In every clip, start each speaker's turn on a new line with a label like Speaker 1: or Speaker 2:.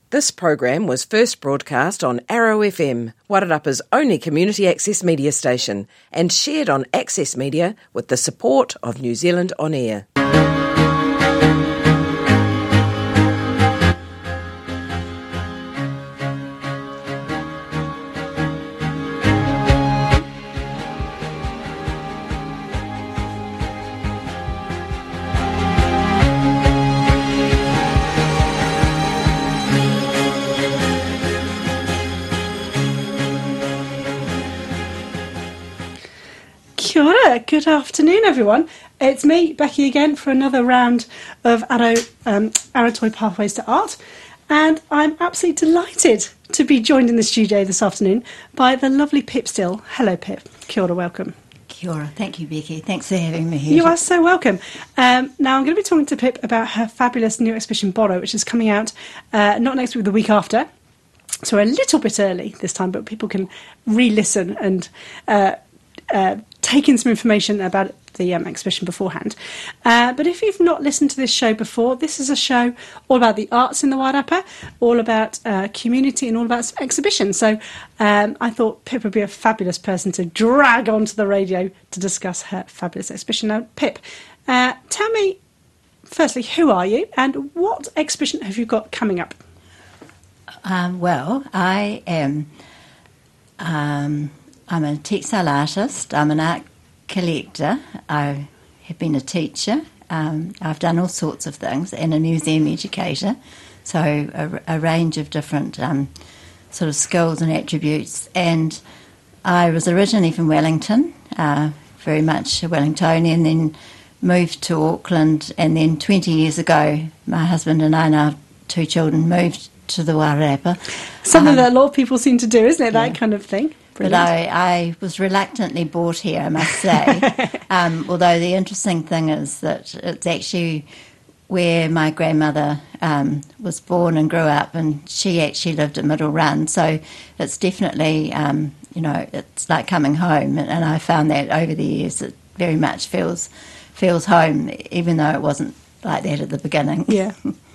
Speaker 1: This program was first broadcast on Arrow FM, Wairarapa's only community access media station, and shared on Access Media with the support of New Zealand On Air.
Speaker 2: Kia ora. Good afternoon, everyone. It's me, Becky, again for another round of Arrowtoy Pathways to Art, and I'm absolutely delighted to be joined in the studio this afternoon by the lovely Pip Still. Hello, Pip. Kia ora, welcome.
Speaker 3: Kia ora. Thank you, Becky. Thanks for having me here.
Speaker 2: You are so welcome. Now, I'm going to be talking to Pip about her fabulous new exhibition, Borrow, which is coming out not next week, the week after. So a little bit early this time, but people can re-listen and take in some information about the exhibition beforehand. But if you've not listened to this show before, this is a show all about the arts in the Wairarapa, all about community and all about exhibitions. So I thought Pip would be a fabulous person to drag onto the radio to discuss her fabulous exhibition. Now, Pip, tell me, firstly, who are you and what exhibition have you got coming up?
Speaker 3: Well, I am... I'm a textile artist, I'm an art collector, I have been a teacher, I've done all sorts of things, and a museum educator, so a range of different sort of skills and attributes. And I was originally from Wellington, very much a Wellingtonian, then moved to Auckland, and then 20 years ago my husband and I and our two children moved to the Wairarapa.
Speaker 2: Something that a lot of people seem to do, isn't it, that kind of thing? Brilliant.
Speaker 3: But I was reluctantly brought here, I must say. Although the interesting thing is that it's actually where my grandmother was born and grew up, and she actually lived at Middle Run. So it's definitely, it's like coming home. And I found that over the years it very much feels home, even though it wasn't like that at the beginning.
Speaker 2: Yeah.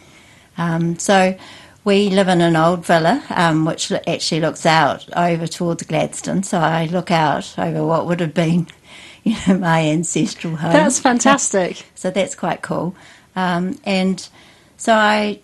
Speaker 3: So we live in an old villa, which actually looks out over towards Gladstone. So I look out over what would have been, my ancestral home.
Speaker 2: That's fantastic.
Speaker 3: So that's quite cool. And so I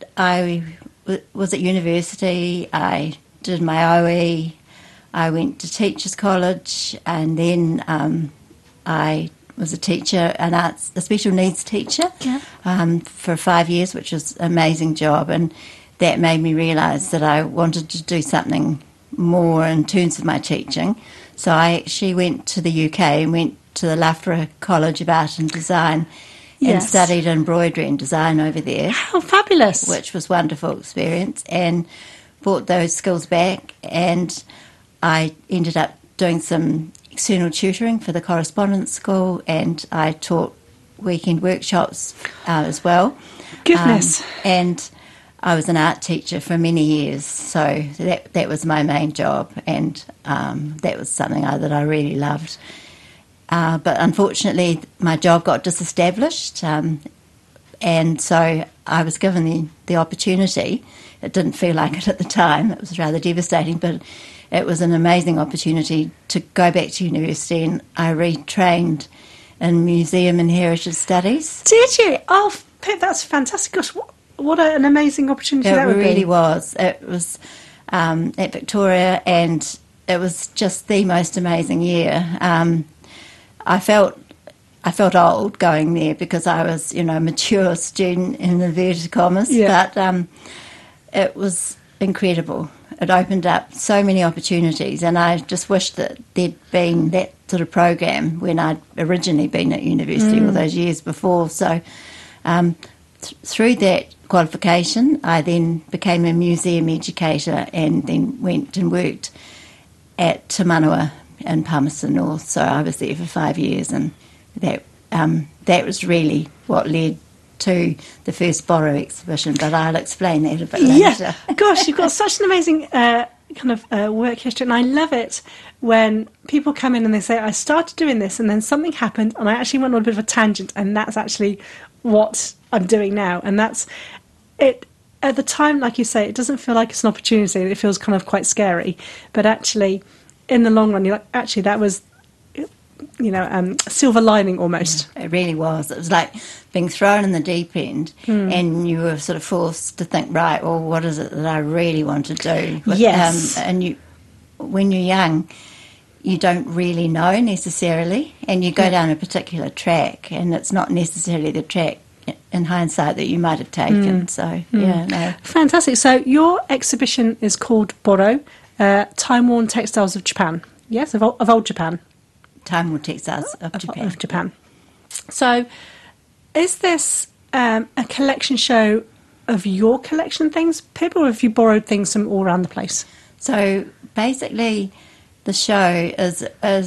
Speaker 3: was at university. I did my OE. I went to Teachers College, and then I was a teacher, a special needs teacher, for 5 years, which was an amazing job. And that made me realise that I wanted to do something more in terms of my teaching. So I actually went to the UK and went to the Loughborough College of Art and Design and studied embroidery and design over there.
Speaker 2: How fabulous.
Speaker 3: Which was a wonderful experience, and brought those skills back, and I ended up doing some external tutoring for the correspondence school, and I taught weekend workshops as well.
Speaker 2: Goodness.
Speaker 3: And I was an art teacher for many years, so that was my main job, and that was something that I really loved. But unfortunately, my job got disestablished, and so I was given the opportunity. It didn't feel like it at the time. It was rather devastating, but it was an amazing opportunity to go back to university, and I retrained in museum and heritage studies.
Speaker 2: Did you? Oh, Pip, that's fantastic. Gosh, what an amazing opportunity that would be. It
Speaker 3: really was. It was at Victoria, and it was just the most amazing year. I felt old going there because I was, a mature student in inverted commas, but it was incredible. It opened up so many opportunities, and I just wished that there'd been that sort of program when I'd originally been at university all those years before. So through that qualification, I then became a museum educator, and then went and worked at Te Manawa in Palmerston North. So I was there for 5 years, and that was really what led to the first Borrow exhibition, but I'll explain that a bit later.
Speaker 2: Yeah, gosh, you've got such an amazing work history, and I love it when people come in and they say, I started doing this and then something happened and I actually went on a bit of a tangent, and that's actually what I'm doing now. And that's it. at the time, like you say, it doesn't feel like it's an opportunity. It feels kind of quite scary. But actually, in the long run, you're like, actually, that was, silver lining almost.
Speaker 3: It really was. It was like being thrown in the deep end, and you were sort of forced to think, right, well, what is it that I really want to do?
Speaker 2: Yes.
Speaker 3: When you're young, you don't really know necessarily, and you go down a particular track, and it's not necessarily the track in hindsight that you might have taken. So, no.
Speaker 2: Fantastic. So your exhibition is called Boro, Time-Worn Textiles of Japan. Yes, of old Japan.
Speaker 3: Time-Worn Textiles of Japan.
Speaker 2: So is this a collection show of your collection things, Pip, or have you borrowed things from all around the place?
Speaker 3: So basically, the show is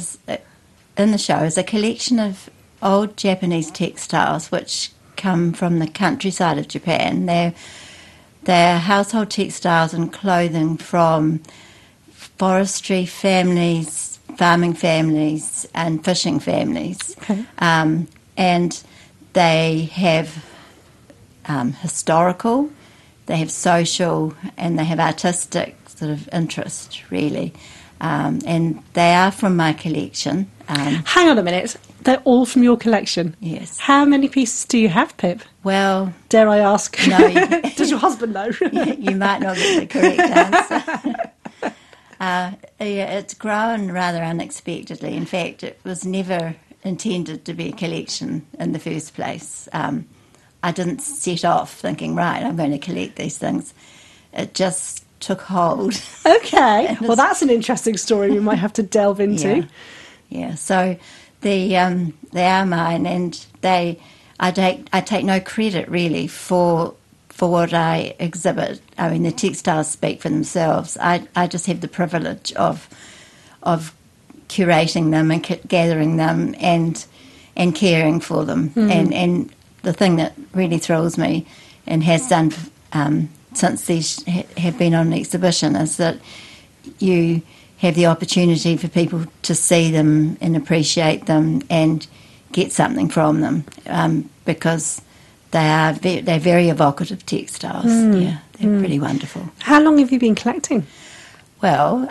Speaker 3: a collection of old Japanese textiles which come from the countryside of Japan. They're household textiles and clothing from forestry families, farming families, and fishing families.
Speaker 2: Okay.
Speaker 3: And they have historical, they have social, and they have artistic sort of interest, really. And they are from my collection.
Speaker 2: Hang on a minute. They're all from your collection?
Speaker 3: Yes.
Speaker 2: How many pieces do you have, Pip?
Speaker 3: Well...
Speaker 2: Dare I ask?
Speaker 3: No.
Speaker 2: Does your husband know?
Speaker 3: You might not get the correct answer. It's grown rather unexpectedly. In fact, it was never intended to be a collection in the first place. I didn't set off thinking, right, I'm going to collect these things. It just took hold.
Speaker 2: Okay. Well, that's an interesting story we might have to delve into.
Speaker 3: Yeah. So they are mine, and I take no credit really for what I exhibit. I mean, the textiles speak for themselves. I just have the privilege of curating them and gathering them and caring for them. And the thing that really thrills me and has done since these have been on exhibition is that you have the opportunity for people to see them and appreciate them and get something from them, because they're very evocative textiles. Yeah, they're pretty wonderful.
Speaker 2: How long have you been collecting?
Speaker 3: Well,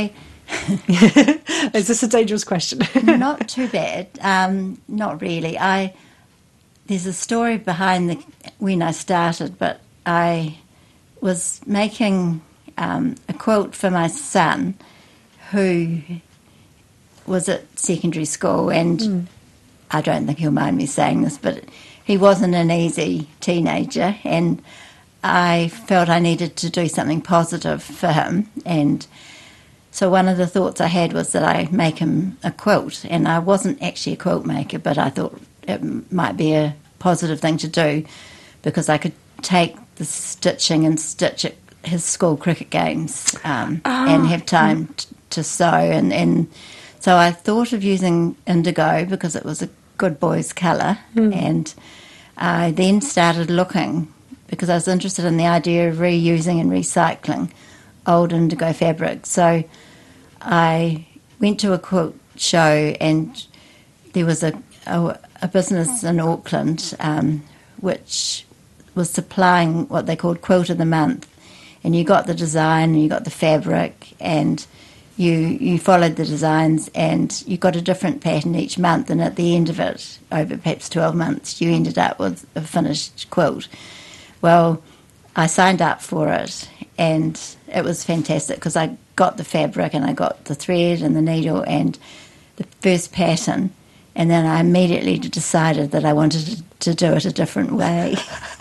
Speaker 2: Is this a dangerous question?
Speaker 3: not too bad. Not really. There's a story behind when I started, but I was making a quilt for my son, who was at secondary school, and I don't think he'll mind me saying this, but he wasn't an easy teenager, and I felt I needed to do something positive for him. And so one of the thoughts I had was that I make him a quilt, and I wasn't actually a quilt maker, but I thought it might be a positive thing to do, because I could take the stitching and stitch at his school cricket games and have time to sew. And so I thought of using indigo because it was a good boy's colour, and I then started looking, because I was interested in the idea of reusing and recycling old indigo fabric. So I went to a quilt show, and there was a business in Auckland which was supplying what they called Quilt of the Month, and you got the design and you got the fabric, and you followed the designs, and you got a different pattern each month, and at the end of it, over perhaps 12 months, you ended up with a finished quilt. Well, I signed up for it, and it was fantastic, because I got the fabric and I got the thread and the needle and the first pattern, and then I immediately decided that I wanted to do it a different way.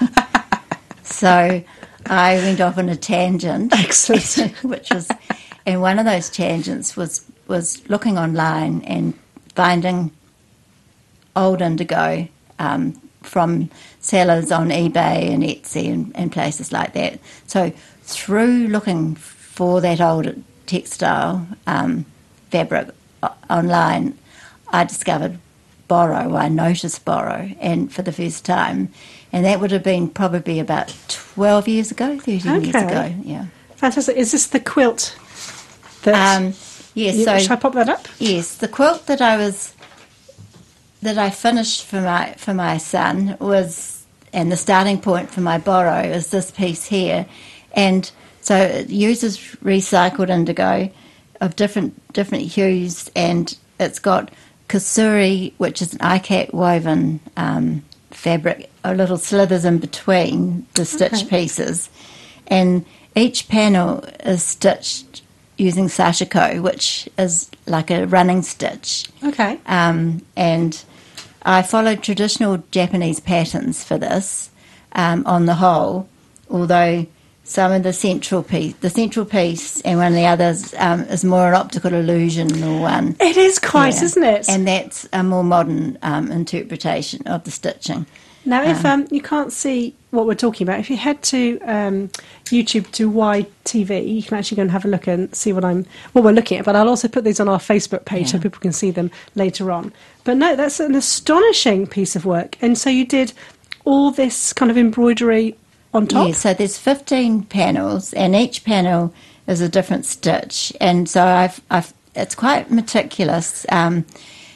Speaker 3: So I went off on a tangent.
Speaker 2: Excellent.
Speaker 3: And one of those tangents was looking online and finding old indigo from sellers on eBay and Etsy and places like that. So through looking for that old textile fabric online, I discovered Boro. I noticed Boro, and for the first time, and that would have been probably about 12 years ago, 13 years ago. Yeah,
Speaker 2: fantastic. Is this the quilt?
Speaker 3: Yes. So
Speaker 2: should I pop that up?
Speaker 3: Yes, the quilt that I finished for my son was the starting point for my borrow is this piece here. And so it uses recycled indigo of different hues, and it's got Kasuri, which is an ikat woven fabric, little slithers in between the stitch pieces. And each panel is stitched using sashiko, which is like a running stitch.
Speaker 2: Okay.
Speaker 3: And I followed traditional Japanese patterns for this on the whole, although some of the central piece and one of the others is more an optical illusion one.
Speaker 2: It is quite, isn't it?
Speaker 3: And that's a more modern interpretation of the stitching.
Speaker 2: Now, if you can't see what we're talking about, if you head to YouTube to YTV, you can actually go and have a look and see what we're looking at. But I'll also put these on our Facebook page so people can see them later on. But no, that's an astonishing piece of work. And so you did all this kind of embroidery on top?
Speaker 3: Yeah, so there's 15 panels, and each panel is a different stitch. And so it's quite meticulous, and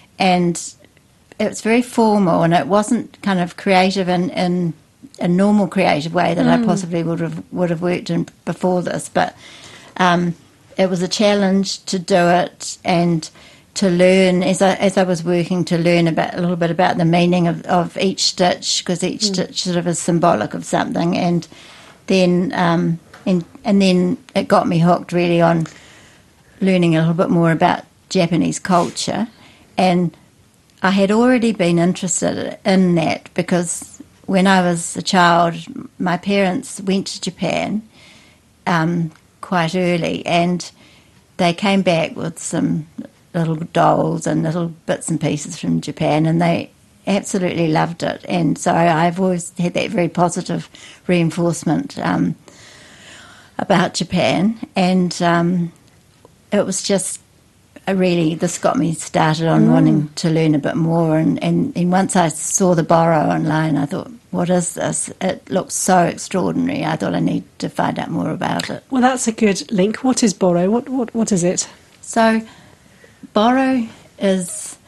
Speaker 3: it's very formal, and it wasn't kind of creative in a normal creative way that I possibly would have worked in before this. But it was a challenge to do it and to learn as I was working to learn a little bit about the meaning of each stitch, because each stitch sort of is symbolic of something, and then and then it got me hooked really on learning a little bit more about Japanese culture. And I had already been interested in that because when I was a child, my parents went to Japan quite early, and they came back with some little dolls and little bits and pieces from Japan, and they absolutely loved it. And so I've always had that very positive reinforcement about Japan, and it was just this got me started on wanting to learn a bit more. And once I saw the borrow online, I thought, what is this? It looks so extraordinary. I thought I need to find out more about it.
Speaker 2: Well, that's a good link. What is borrow? What is it?
Speaker 3: So borrow it's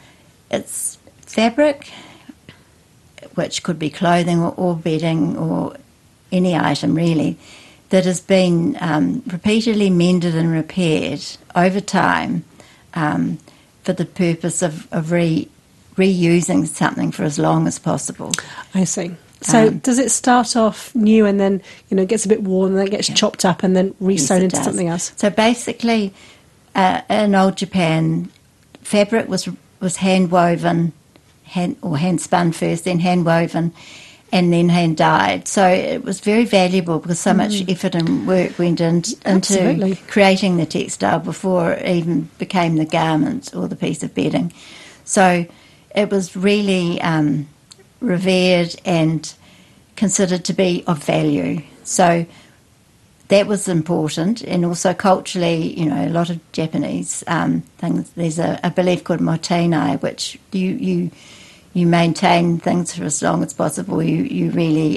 Speaker 3: fabric, which could be clothing or bedding or any item really, that has been repeatedly mended and repaired over time for the purpose of reusing something for as long as possible.
Speaker 2: I see. So does it start off new and then it gets a bit worn and then it gets chopped up and then re-sewn into something else?
Speaker 3: So basically, in old Japan, fabric was hand woven, hand spun first, then hand woven, and then hand dyed. So it was very valuable because so much effort and work went into creating the textile before it even became the garment or the piece of bedding. So it was really revered and considered to be of value. So that was important, and also culturally, a lot of Japanese things. There's a belief called motenai, which you maintain things for as long as possible. You really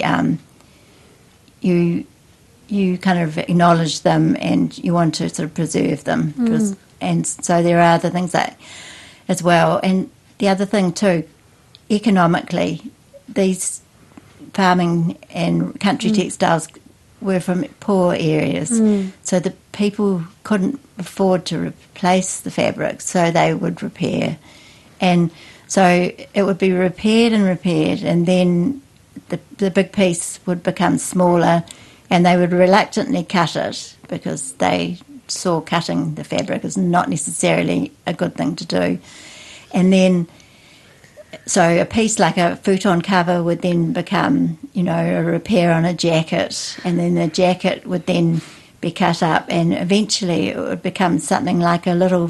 Speaker 3: you kind of acknowledge them, and you want to sort of preserve them. And so there are other things that as well. And the other thing too, economically, these farming and country textiles were from poor areas, so the people couldn't afford to replace the fabric, so they would repair. And so it would be repaired, and then the big piece would become smaller, and they would reluctantly cut it because they saw cutting the fabric as not necessarily a good thing to do. And then so a piece like a futon cover would then become, a repair on a jacket, and then the jacket would then be cut up, and eventually it would become something like a little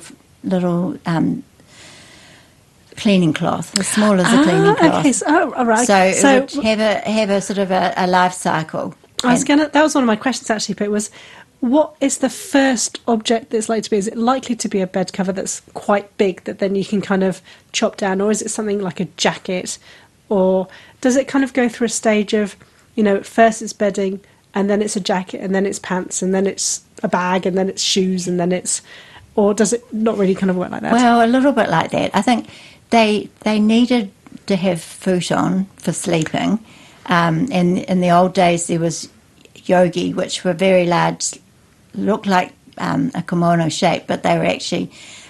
Speaker 3: cleaning cloth, as small as a cleaning cloth.
Speaker 2: Okay, all right.
Speaker 3: So it would have a sort of a life cycle.
Speaker 2: That was one of my questions actually, but it was, what is the first object that's likely to be? Is it likely to be a bed cover that's quite big that then you can kind of chop down, or is it something like a jacket, or does it kind of go through a stage of, first it's bedding, and then it's a jacket, and then it's pants, and then it's a bag, and then it's shoes, and then it's, or does it not really kind of work like that?
Speaker 3: Well, a little bit like that. I think they needed to have futon for sleeping, And in the old days there was yogi, which were very large, looked like a kimono shape, but they were actually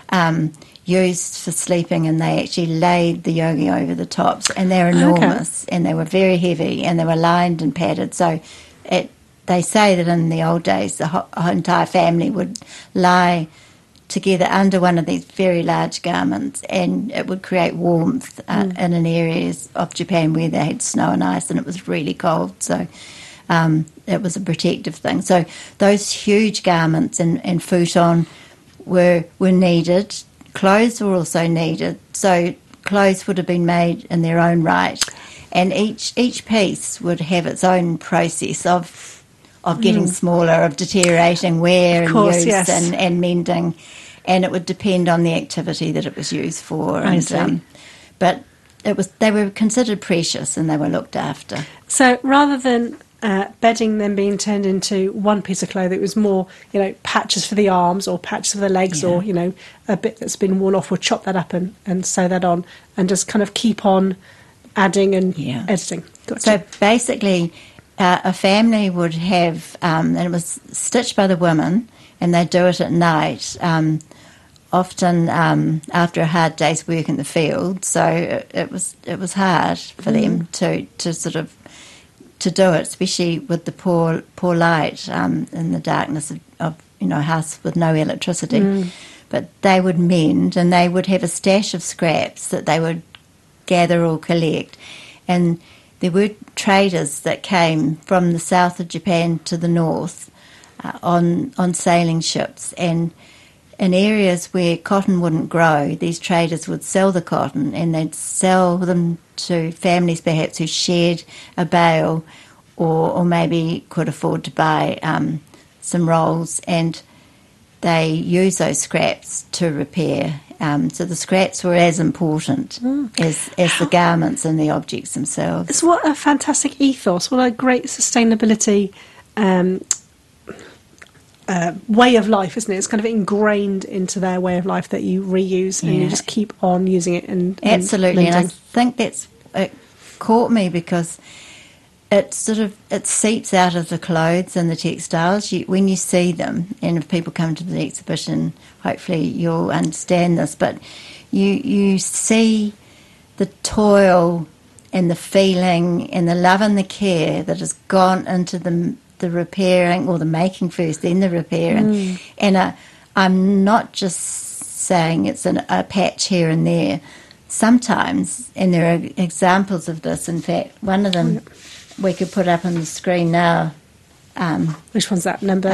Speaker 3: used for sleeping, and they actually laid the yogi over the tops, and they're enormous, and they were very heavy, and they were lined and padded. So they say that in the old days the entire family would lie together under one of these very large garments, and it would create warmth in an areas of Japan where they had snow and ice and it was really cold. So it was a protective thing. So those huge garments and futon were needed. Clothes were also needed. So clothes would have been made in their own right, and each piece would have its own process of getting smaller, of deteriorating wear and use,
Speaker 2: yes.
Speaker 3: and mending, and it would depend on the activity that it was used for. But they were considered precious and they were looked after.
Speaker 2: So rather than bedding then being turned into one piece of clothing, it was more, patches for the arms or patches for the legs, or, a bit that's been worn off, we'll chop that up and sew that on and just kind of keep on adding and editing. Gotcha.
Speaker 3: So basically, a family would have, and it was stitched by the women, and they'd do it at night, often after a hard day's work in the field. So it was hard for them to sort of to do it, especially with the poor light in the darkness of a house with no electricity. But they would mend, and they would have a stash of scraps that they would gather or collect. And there were traders that came from the south of Japan to the north on sailing ships, and in areas where cotton wouldn't grow, these traders would sell the cotton, and they'd sell them to families perhaps who shared a bale or maybe could afford to buy some rolls, and they use those scraps to repair. So the scraps were as important as the garments and the objects themselves.
Speaker 2: It's what a fantastic ethos, what a great sustainability way of life, isn't it? It's kind of ingrained into their way of life that you reuse and you just keep on using it.
Speaker 3: Absolutely, and I think it caught me because it seeps out of the clothes and the textiles. When you see them, and if people come to the exhibition, hopefully you'll understand this, but you see the toil and the feeling and the love and the care that has gone into the repairing, or the making first, then the repairing. And I'm not just saying it's a patch here and there. Sometimes, and there are examples of this, in fact, one of them we could put up on the screen now.
Speaker 2: Which one's that? Number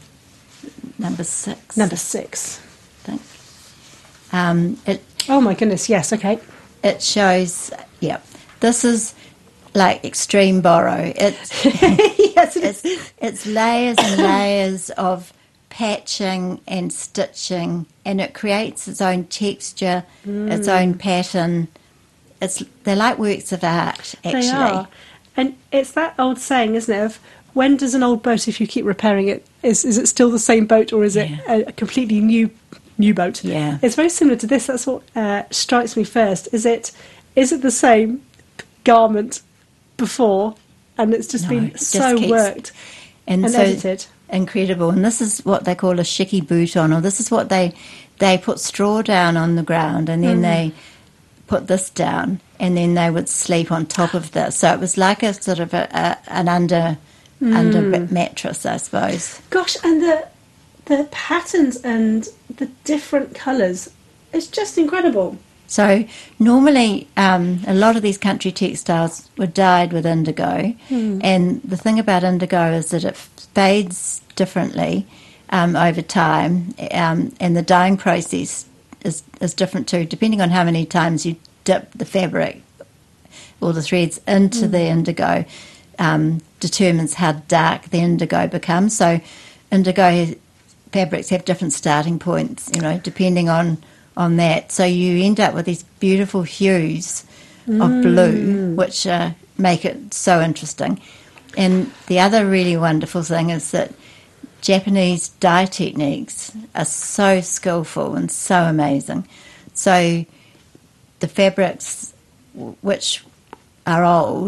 Speaker 3: 6.
Speaker 2: Number 6.
Speaker 3: I think.
Speaker 2: Oh my goodness, yes, okay.
Speaker 3: It shows, this is like extreme borrow. It's layers and layers of patching and stitching, and it creates its own texture, its own pattern. They're like works of art, actually.
Speaker 2: They are. And it's that old saying, isn't it, of when does an old boat, if you keep repairing it, is it still the same boat, or is it a completely new boat?
Speaker 3: Yeah.
Speaker 2: It's very similar to this. That's what strikes me first. Is it the same garment before, and it's just been so worked and so edited?
Speaker 3: Incredible. And this is what they call a shiki buton, or this is what they put straw down on the ground, and then they put this down, and then they would sleep on top of this. So it was like a sort of an under mattress, I suppose.
Speaker 2: Gosh, and the patterns and the different colours, it's just incredible.
Speaker 3: So normally a lot of these country textiles were dyed with indigo, and the thing about indigo is that it fades differently over time, and the dyeing process is different too, depending on how many times you dip the fabric or the threads into the indigo, determines how dark the indigo becomes. So indigo fabrics have different starting points, depending on that. So you end up with these beautiful hues of blue, which make it so interesting. And the other really wonderful thing is that Japanese dye techniques are so skillful and so amazing. So the fabrics, which are old,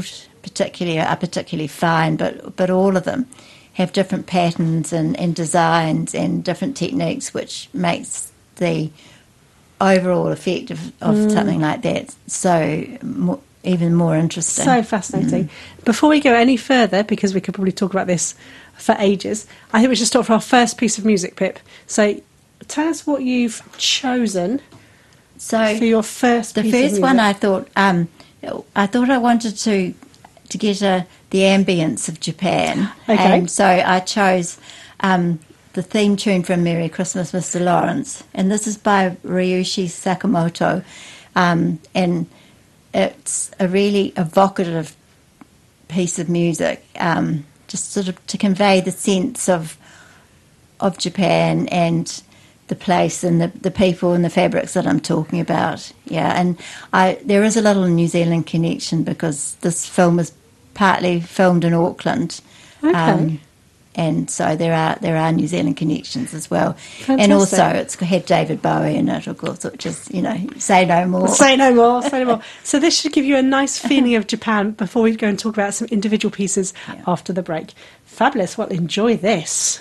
Speaker 3: particularly fine, but all of them have different patterns and designs and different techniques, which makes the overall effect of something like that even more interesting.
Speaker 2: So fascinating. Before we go any further, because we could probably talk about this for ages, I think we should start for our first piece of music, Pip. So tell us what you've chosen for your first piece of music.
Speaker 3: The first one I thought I wanted to get the ambience of Japan.
Speaker 2: Okay.
Speaker 3: And so I chose the theme tune from Merry Christmas, Mr. Lawrence. And this is by Ryuichi Sakamoto. And it's a really evocative piece of music, just sort of to convey the sense of Japan and the place and the people and the fabrics that I'm talking about. Yeah, and there is a little New Zealand connection because this film was partly filmed in Auckland.
Speaker 2: Okay.
Speaker 3: And so there are New Zealand connections as well.
Speaker 2: Fantastic.
Speaker 3: And also it's had David Bowie in it, of course, which is, say no more.
Speaker 2: Say no more, say no more. So this should give you a nice feeling of Japan before we go and talk about some individual pieces after the break. Fabulous. Well, enjoy this.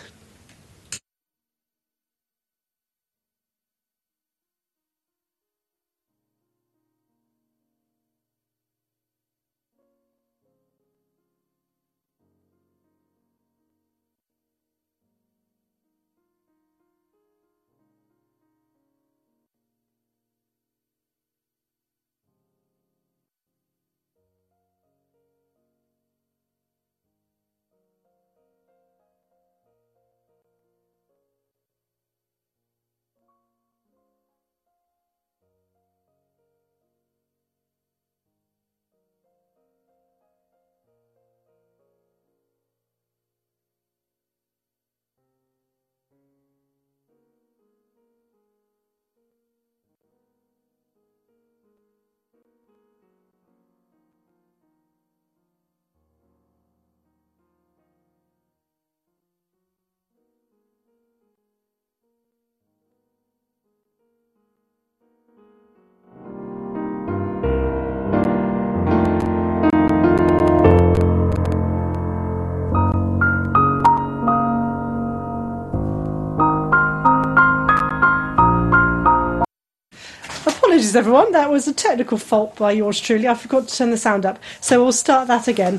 Speaker 2: Apologies, everyone. That was a technical fault by yours truly. I forgot to turn the sound up. So we'll start that again.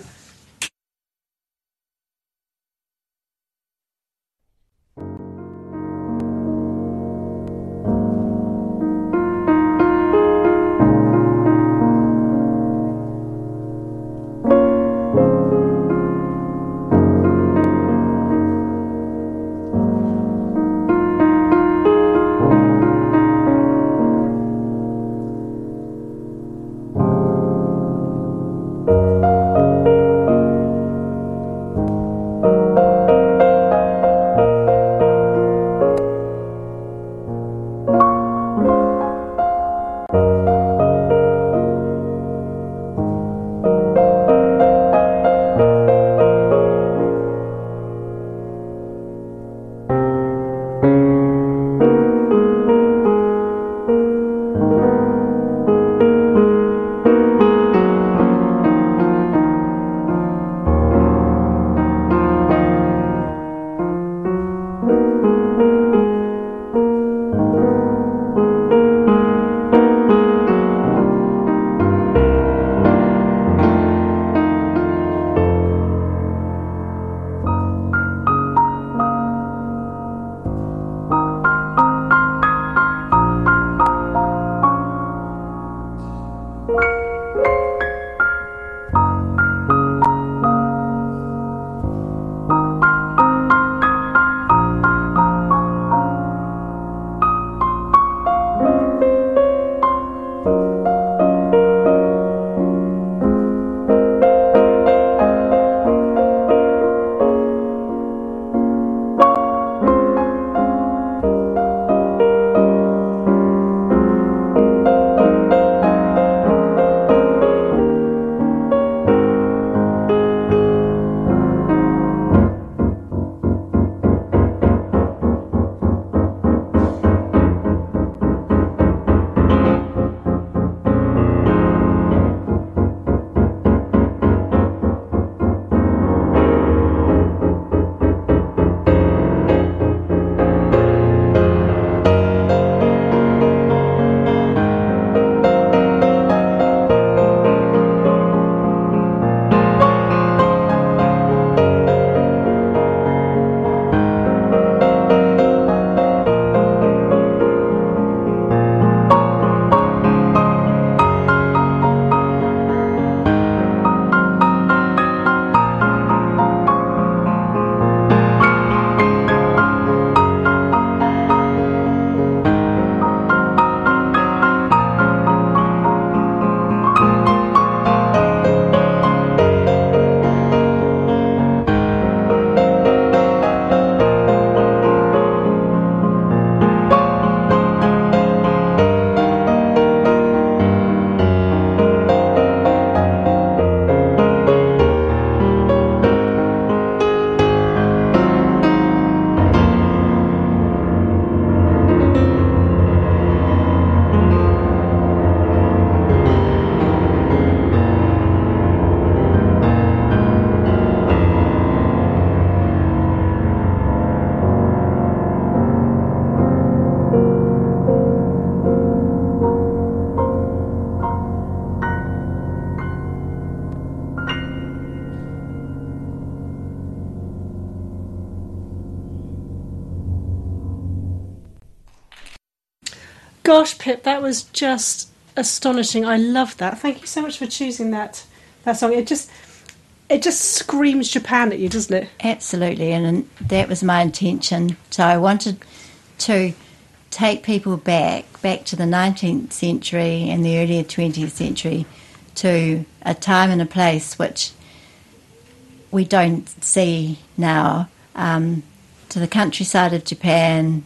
Speaker 2: Gosh, Pip, that was just astonishing. I love that. Thank you so much for choosing that song. It just screams Japan at you, doesn't it?
Speaker 3: Absolutely, and that was my intention. So I wanted to take people back to the 19th century and the earlier 20th century, to a time and a place which we don't see now, to the countryside of Japan.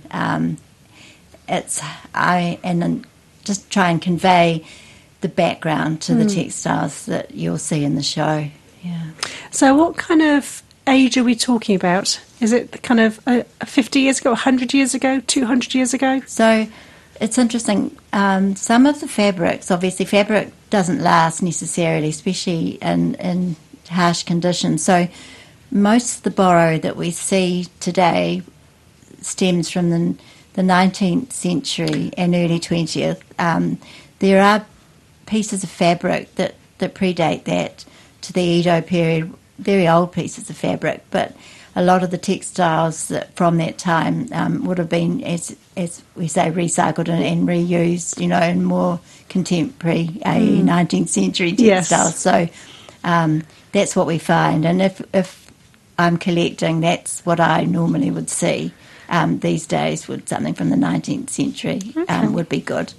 Speaker 3: Just try and convey the background to the textiles that you'll see in the show. Yeah.
Speaker 2: So what kind of age are we talking about? Is it the kind of 50 years ago, 100 years ago, 200 years ago?
Speaker 3: So it's interesting. Some of the fabrics, obviously fabric doesn't last necessarily, especially in harsh conditions. So most of the borrow that we see today stems from the 19th century and early 20th. There are pieces of fabric that predate that to the Edo period, very old pieces of fabric, but a lot of the textiles that from that time would have been, as we say, recycled and reused, in more contemporary 19th century textiles. Yes. So that's what we find. And if I'm collecting, that's what I normally would see. These days, would something from the 19th century would be good.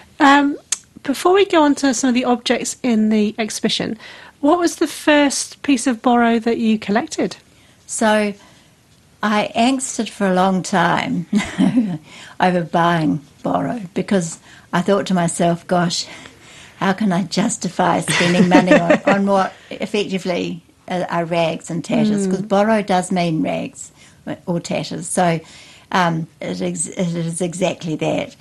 Speaker 2: Before we go on to some of the objects in the exhibition, what was the first piece of borrow that you collected?
Speaker 3: So I angsted for a long time over buying borrow, because I thought to myself, gosh, how can I justify spending money on what effectively are rags and tatters? Because borrow does mean rags or tatters. So it is exactly that.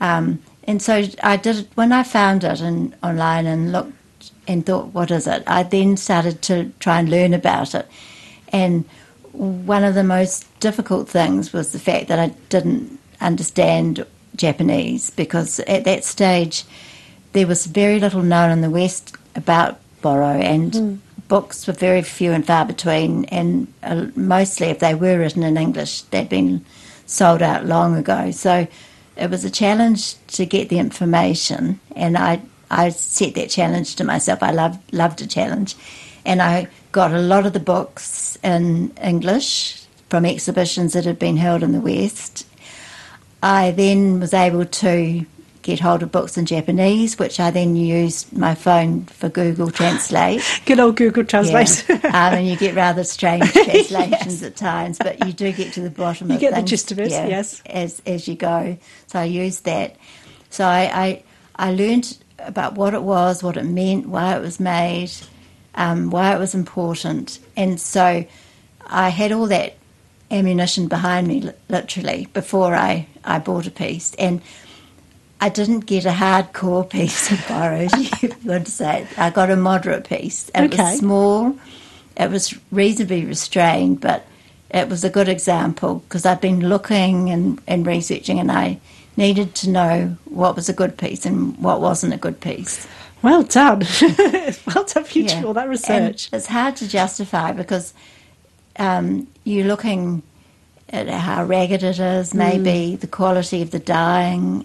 Speaker 3: And so I did, when I found it online and looked and thought, what is it? I then started to try and learn about it. And one of the most difficult things was the fact that I didn't understand Japanese, because at that stage there was very little known in the West about borrow, and books were very few and far between, and mostly, if they were written in English, they'd been sold out long ago. So it was a challenge to get the information, and I set that challenge to myself. I loved a challenge, and I got a lot of the books in English from exhibitions that had been held in the West. I then was able to get hold of books in Japanese, which I then used my phone for Google Translate.
Speaker 2: Good old Google Translate.
Speaker 3: Yeah. And you get rather strange translations at times, but you do get to the bottom of things.
Speaker 2: You get the gist of it, yes.
Speaker 3: As you go. So I used that. So I learned about what it was, what it meant, why it was made, why it was important. And so I had all that ammunition behind me, literally, before I bought a piece. And I didn't get a hardcore piece of borrow, you would say. I got a moderate piece. It was small. It was reasonably restrained, but it was a good example, because I'd been looking and researching, and I needed to know what was a good piece and what wasn't a good piece.
Speaker 2: Well done. Well done for you to do all that research.
Speaker 3: And it's hard to justify, because you're looking at how ragged it is, maybe the quality of the dyeing,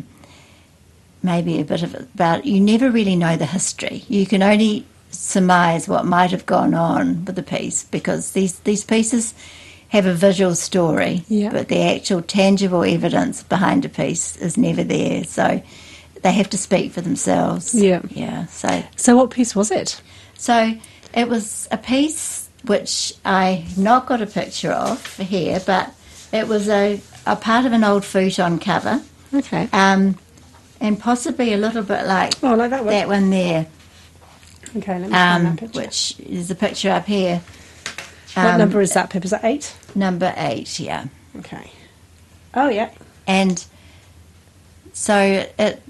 Speaker 3: maybe a bit of about, you never really know the history. You can only surmise what might have gone on with the piece, because these pieces have a visual story, but the actual tangible evidence behind a piece is never there. So they have to speak for themselves. Yeah.
Speaker 2: So what piece was it?
Speaker 3: So it was a piece which I've not got a picture of here, but it was a part of an old futon cover.
Speaker 2: Okay.
Speaker 3: And possibly a little bit like, that one there.
Speaker 2: Okay, let me find that picture.
Speaker 3: Which is a picture up here.
Speaker 2: What number is that, Pip? Is that 8?
Speaker 3: Number 8, yeah.
Speaker 2: Okay. Oh, yeah.
Speaker 3: And so it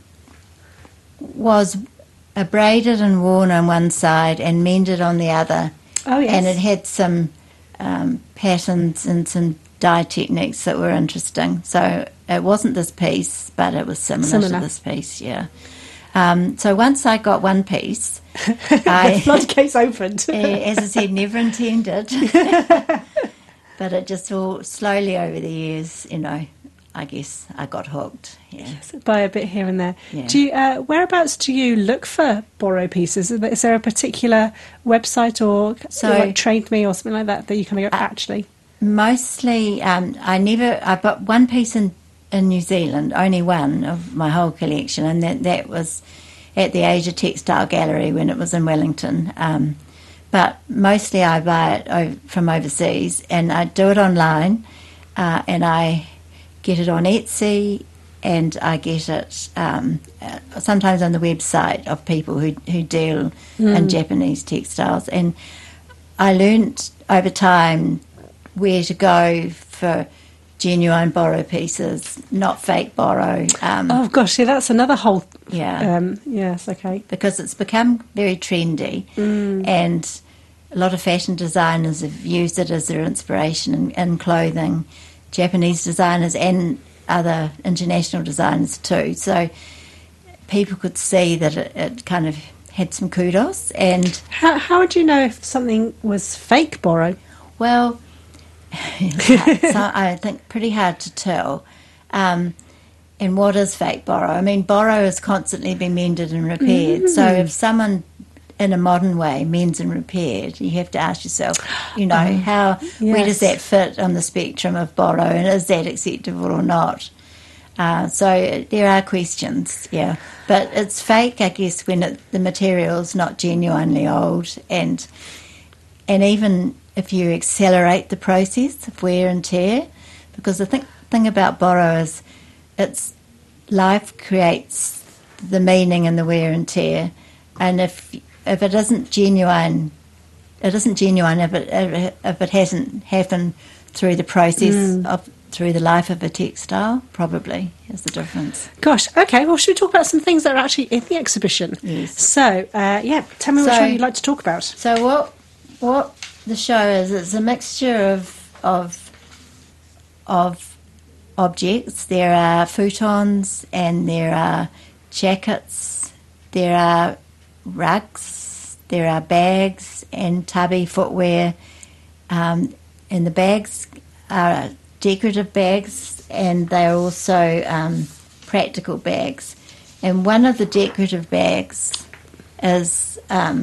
Speaker 3: was braided and worn on one side and mended on the other.
Speaker 2: Oh, yes.
Speaker 3: And it had some patterns and some dye techniques that were interesting. So it wasn't this piece, but it was similar. To this piece, yeah. So once I got one piece,
Speaker 2: the floodgates opened.
Speaker 3: As I said, never intended. But it just all slowly over the years, I guess I got hooked. Yeah.
Speaker 2: Yes, buy a bit here and there.
Speaker 3: Yeah.
Speaker 2: Do you, whereabouts do you look for Borrow pieces? Is there a particular website or like Trade Me or something like that you kind of go, actually?
Speaker 3: Mostly, I bought one piece in New Zealand, only one of my whole collection, and that was at the Asia Textile Gallery when it was in Wellington. But mostly I buy it from overseas, and I do it online, and I get it on Etsy, and I get it sometimes on the website of people who deal in Japanese textiles. And I learned over time where to go for genuine Borrow pieces, not fake Borrow.
Speaker 2: Oh gosh, yeah, that's another whole.
Speaker 3: Yeah.
Speaker 2: Yes, okay.
Speaker 3: Because it's become very trendy, and a lot of fashion designers have used it as their inspiration in clothing. Japanese designers and other international designers too. So people could see that it kind of had some kudos. And
Speaker 2: how would you know if something was fake Borrow?
Speaker 3: Well, so I think pretty hard to tell. And what is fake Borrow? I mean, Borrow has constantly been mended and repaired. So if someone in a modern way mends and repaired, you have to ask yourself, where does that fit on the spectrum of Borrow, and is that acceptable or not? So there are questions, yeah. But it's fake, I guess, when the material's not genuinely old, and even if you accelerate the process of wear and tear, because the thing about Borrow is its life creates the meaning and the wear and tear, and if it isn't genuine, if it hasn't happened through the process through the life of a textile, probably is the difference.
Speaker 2: Gosh, okay, well, should we talk about some things that are actually in the exhibition?
Speaker 3: Yes.
Speaker 2: So, tell me which one you'd like to talk about.
Speaker 3: So what the show is, it's a mixture of objects. There are futons, and there are jackets, there are rugs, there are bags and tubby footwear, and the bags are decorative bags, and they're also practical bags. And one of the decorative bags is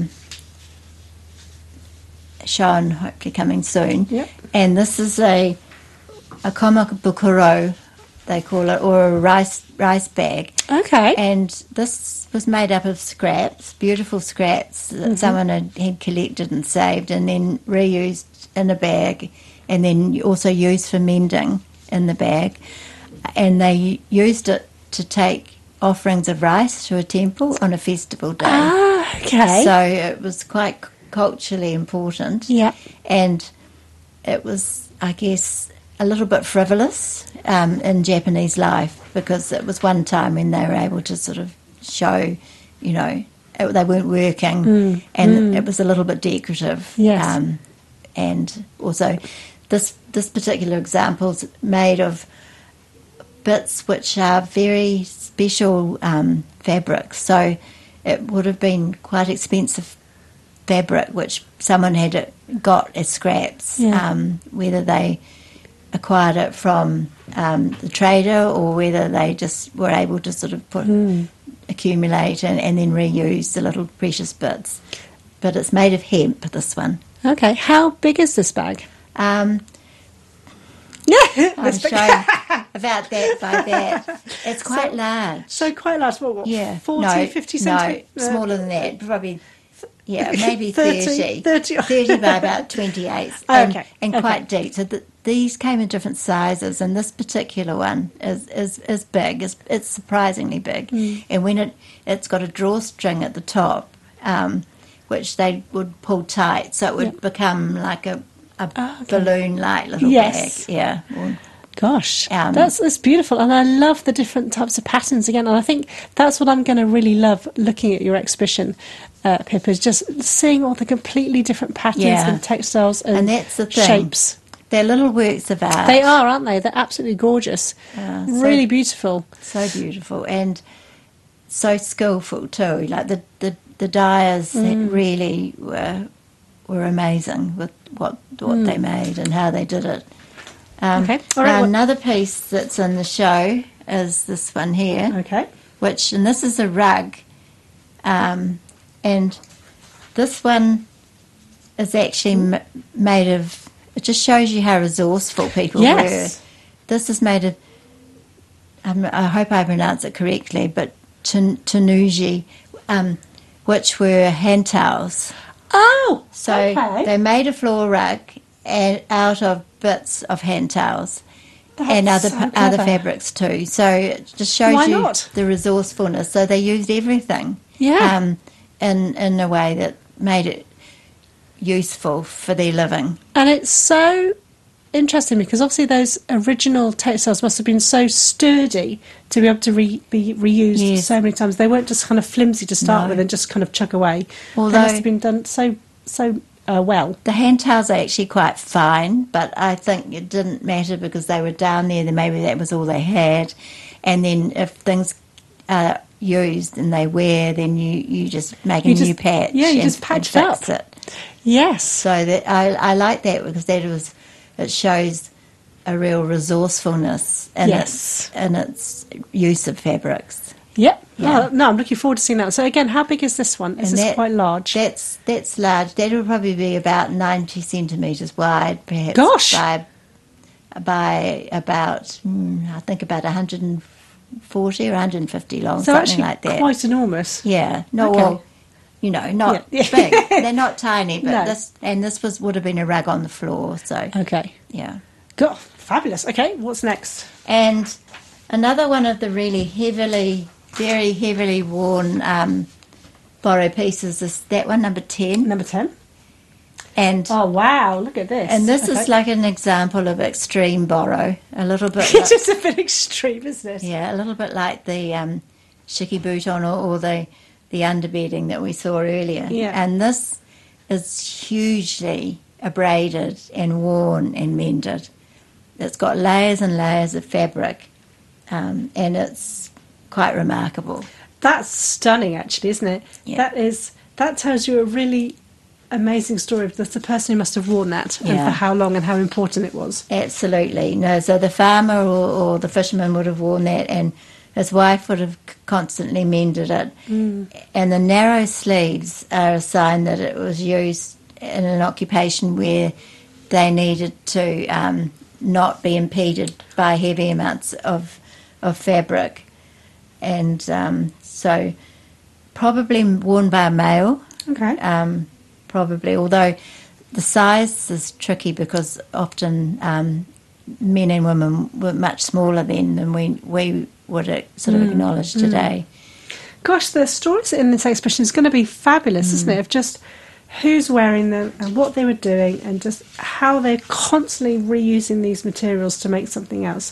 Speaker 3: shown, hopefully coming soon.
Speaker 2: Yep.
Speaker 3: And this is a komabukuro, they call it, or a rice bag.
Speaker 2: Okay.
Speaker 3: And this was made up of scraps, beautiful scraps that someone had collected and saved, and then reused in a bag, and then also used for mending in the bag. And they used it to take offerings of rice to a temple on a festival day.
Speaker 2: Ah, okay.
Speaker 3: So it was quite culturally important.
Speaker 2: Yeah.
Speaker 3: And it was, I guess, a little bit frivolous in Japanese life, because it was one time when they were able to sort of show, they weren't working, and it was a little bit decorative.
Speaker 2: Yes.
Speaker 3: And also this particular example is made of bits which are very special fabrics. So it would have been quite expensive fabric which someone had got as scraps, whether they acquired it from the trader or whether they just were able to sort of accumulate and then reuse the little precious bits. But it's made of hemp, this one.
Speaker 2: Okay. How big is this bag?
Speaker 3: I'm showing about that by that. It's quite large.
Speaker 2: So quite large. What?
Speaker 3: Yeah.
Speaker 2: 40, 50 centimetres?
Speaker 3: No, smaller than that. Probably, maybe
Speaker 2: 30
Speaker 3: 30 by about 28.
Speaker 2: Okay.
Speaker 3: And quite deep. So these came in different sizes, and this particular one is big. It's surprisingly big. And when it's got a drawstring at the top, which they would pull tight, so it would become like a balloon-like little bag. Yeah.
Speaker 2: Gosh, that's beautiful, and I love the different types of patterns again. And I think that's what I'm going to really love looking at your exhibition, Pippa, is just seeing all the completely different patterns and textiles and
Speaker 3: that's the thing.
Speaker 2: Shapes.
Speaker 3: They're little works of art.
Speaker 2: They are, aren't they? They're absolutely gorgeous, really beautiful,
Speaker 3: so beautiful, and so skillful too. Like the dyers really were amazing with what they made and how they did it.
Speaker 2: Okay. All
Speaker 3: Now,
Speaker 2: right.
Speaker 3: another piece that's in the show is this one here,
Speaker 2: Okay.
Speaker 3: and this is a rug, and this one is actually made of. It just shows you how resourceful people
Speaker 2: Yes.
Speaker 3: were. This is made of. I hope I pronounce it correctly, but Tanuji, which were hand towels.
Speaker 2: Oh,
Speaker 3: So
Speaker 2: okay.
Speaker 3: they made a floor rug out of bits of hand towels and
Speaker 2: That's
Speaker 3: other
Speaker 2: so
Speaker 3: other
Speaker 2: clever.
Speaker 3: fabrics too. So it just shows
Speaker 2: Why
Speaker 3: you
Speaker 2: not?
Speaker 3: the resourcefulness. So they used everything,
Speaker 2: Yeah.
Speaker 3: in a way that made it useful for their living.
Speaker 2: And it's so interesting because obviously those original textiles must have been so sturdy to be able to be reused
Speaker 3: Yes.
Speaker 2: so many times. They weren't just kind of flimsy to start
Speaker 3: No.
Speaker 2: with and just kind of chug away. They
Speaker 3: Although-
Speaker 2: must have been done so well.
Speaker 3: The hand towels are actually quite fine, but I think it didn't matter because they were down there. Then maybe that was all they had. And then if things are used and they wear, then you just make a
Speaker 2: You
Speaker 3: new
Speaker 2: just-
Speaker 3: patch.
Speaker 2: yeah, you
Speaker 3: and-
Speaker 2: just patch
Speaker 3: and
Speaker 2: it
Speaker 3: fix
Speaker 2: up.
Speaker 3: it.
Speaker 2: Yes.
Speaker 3: So that I like that because it shows a real resourcefulness in
Speaker 2: Yes.
Speaker 3: its use of fabrics.
Speaker 2: Yep.
Speaker 3: Yeah.
Speaker 2: Oh, no, I'm looking forward to seeing that. So again, how big is this one? Is
Speaker 3: And
Speaker 2: this
Speaker 3: that-
Speaker 2: quite large?
Speaker 3: That's large. That would probably be about 90 centimetres wide, perhaps.
Speaker 2: Gosh.
Speaker 3: By about I think about 140 or 150 long,
Speaker 2: So
Speaker 3: something
Speaker 2: actually
Speaker 3: like that.
Speaker 2: quite enormous.
Speaker 3: Yeah. No,
Speaker 2: Okay.
Speaker 3: well, not
Speaker 2: Yeah.
Speaker 3: big. They're not tiny, but
Speaker 2: No.
Speaker 3: this would have been a rug on the floor. So
Speaker 2: Okay.
Speaker 3: yeah.
Speaker 2: God, fabulous. Okay, what's next?
Speaker 3: And another one of the really very heavily worn borrow pieces is that one, number 10.
Speaker 2: Number 10.
Speaker 3: And
Speaker 2: Oh, wow, look at this.
Speaker 3: this
Speaker 2: Okay.
Speaker 3: is like an example of extreme borrow, a little bit.
Speaker 2: It's just a bit extreme, isn't it?
Speaker 3: Yeah, a little bit like the shiki boot on or the underbedding that we saw earlier.
Speaker 2: Yeah.
Speaker 3: And this is hugely abraded and worn and mended. It's got layers and layers of fabric, and it's quite remarkable.
Speaker 2: That's stunning, actually, isn't it?
Speaker 3: Yeah.
Speaker 2: That tells you a really amazing story of the person who must have worn that and
Speaker 3: Yeah.
Speaker 2: for how long and how important it was.
Speaker 3: Absolutely. No, so the farmer or the fisherman would have worn that, and his wife would have constantly mended it. And the narrow sleeves are a sign that it was used in an occupation where they needed to not be impeded by heavy amounts of fabric. And so probably worn by a male.
Speaker 2: Okay.
Speaker 3: Probably, although the size is tricky because often men and women were much smaller then than we would sort of acknowledge today.
Speaker 2: Gosh, the stories in this exhibition is going to be fabulous, isn't it? Of just who's wearing them and what they were doing and just how they're constantly reusing these materials to make something else.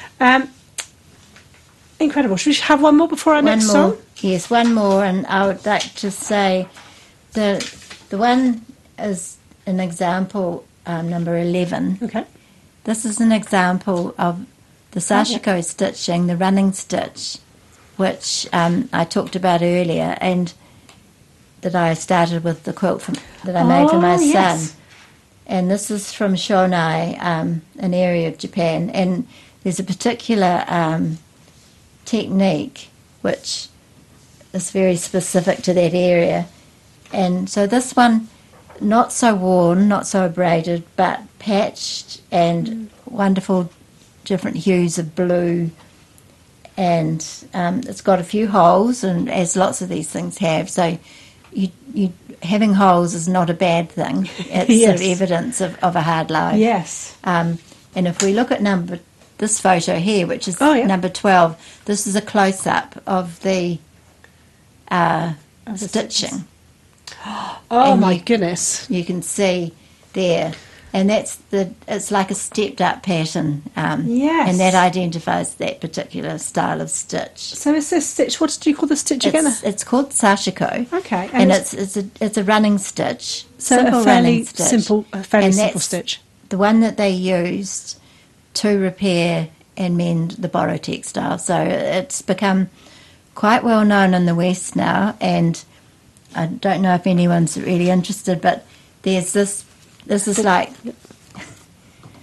Speaker 2: Incredible. Should we have one more before our next
Speaker 3: One more,
Speaker 2: song?
Speaker 3: yes, one more, and I would like to say the one is an example, number 11.
Speaker 2: Okay.
Speaker 3: This is an example of the sashiko stitching, the running stitch, which I talked about earlier, and that I started with the quilt that I made for my son.
Speaker 2: Yes.
Speaker 3: And this is from Shonai, an area of Japan, and there's a particular technique which is very specific to that area. And so this one, not so worn, not so abraded, but patched and wonderful different hues of blue. And it's got a few holes, and as lots of these things have. So you having holes is not a bad thing. It's sort of
Speaker 2: Yes.
Speaker 3: evidence of a hard life.
Speaker 2: Yes.
Speaker 3: And if we look at this photo here, which is
Speaker 2: Oh, yeah.
Speaker 3: number 12, this is a close-up of the stitching.
Speaker 2: Oh,
Speaker 3: And
Speaker 2: my
Speaker 3: you-
Speaker 2: goodness.
Speaker 3: You can see there, and it's like a stepped-up pattern.
Speaker 2: Yes.
Speaker 3: And that identifies that particular style of stitch.
Speaker 2: So is this stitch, what did you call the stitch again?
Speaker 3: It's called sashiko.
Speaker 2: Okay.
Speaker 3: And it's a running stitch.
Speaker 2: so
Speaker 3: simple
Speaker 2: a fairly
Speaker 3: running stitch.
Speaker 2: simple
Speaker 3: And
Speaker 2: simple
Speaker 3: that's
Speaker 2: stitch.
Speaker 3: the one that they used to repair and mend the borrow textile. So it's become quite well known in the West now, and I don't know if anyone's really interested, but there's this is like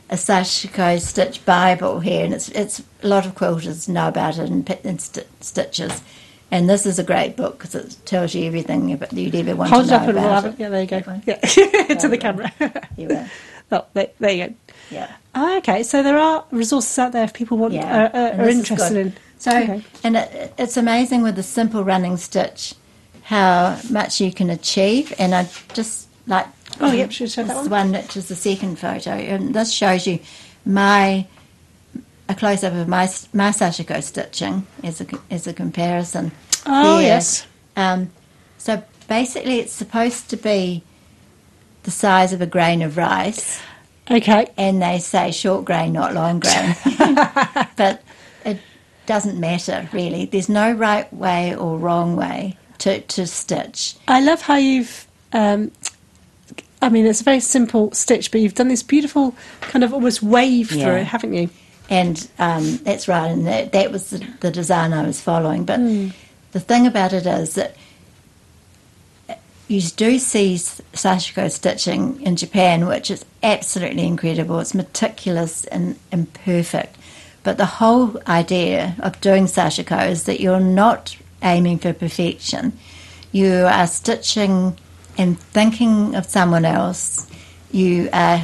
Speaker 3: Sashiko Stitch Bible here, and it's a lot of quilters know about it and stitches. And this is a great book because it tells you everything you'd ever want
Speaker 2: Hold
Speaker 3: to
Speaker 2: it up
Speaker 3: know
Speaker 2: and we'll
Speaker 3: about
Speaker 2: have
Speaker 3: it.
Speaker 2: Yeah, there you go. Yeah. To the camera.
Speaker 3: You will.
Speaker 2: Oh, there you go.
Speaker 3: Yeah.
Speaker 2: Okay, so there are resources out there if people want are interested in.
Speaker 3: So, and it's amazing with the simple running stitch how much you can achieve. And I just like...
Speaker 2: Oh, yep, should show that
Speaker 3: this
Speaker 2: one?
Speaker 3: one, which is the second photo. And this shows you a close-up of my Sashiko stitching as a comparison.
Speaker 2: Oh,
Speaker 3: here.
Speaker 2: yes.
Speaker 3: So basically it's supposed to be the size of a grain of rice.
Speaker 2: Okay.
Speaker 3: And they say short grain, not long grain. But it doesn't matter, really. There's no right way or wrong way to stitch.
Speaker 2: I love how you've... it's a very simple stitch, but you've done this beautiful kind of almost wave through it, haven't you?
Speaker 3: And that's right, and that was the design I was following. But the thing about it is that you do see Sashiko stitching in Japan, which is absolutely incredible. It's meticulous and perfect. But the whole idea of doing Sashiko is that you're not aiming for perfection. You are stitching and thinking of someone else. You are,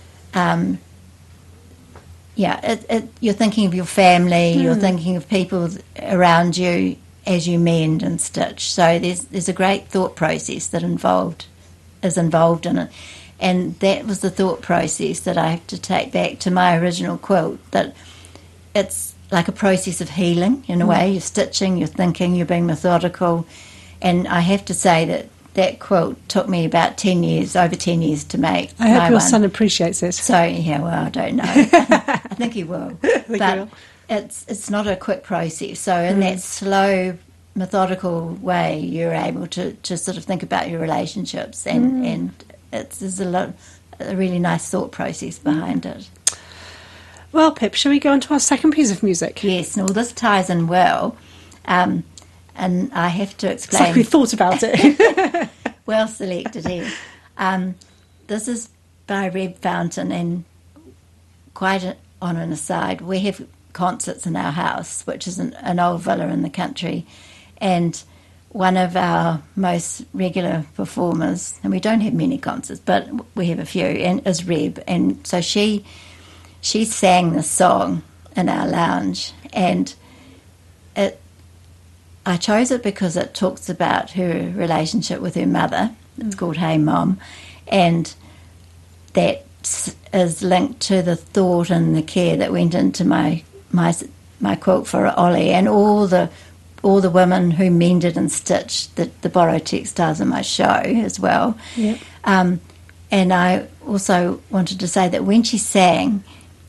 Speaker 3: you're thinking of your family. You're thinking of people around you as you mend and stitch. So there's a great thought process that is involved in it. And that was the thought process that I have to take back to my original quilt, that it's like a process of healing in a way. You're stitching, you're thinking, you're being methodical. And I have to say that quilt took me about over 10 years to make.
Speaker 2: I hope your son appreciates it.
Speaker 3: So, I don't know. I think he will. But it's not a quick process. So in that slow, methodical way, you're able to sort of think about your relationships, and there's a really nice thought process behind it.
Speaker 2: Well, Pip, shall we go on to our second piece of music?
Speaker 3: Yes, well, this ties in well, and I have to explain.
Speaker 2: It's like we thought about it.
Speaker 3: Well selected here. This is by Reb Fountain, and quite on an aside, we have concerts in our house, which is an old villa in the country, and one of our most regular performers, and we don't have many concerts, but we have a few, and is Reb, and so she sang this song in our lounge, and I chose it because it talks about her relationship with her mother. It's called Hey Mom, and that is linked to the thought and the care that went into my quilt for Ollie, and all the women who mended and stitched the Borrow textiles in my show as well.
Speaker 2: Yep.
Speaker 3: And I also wanted to say that when she sang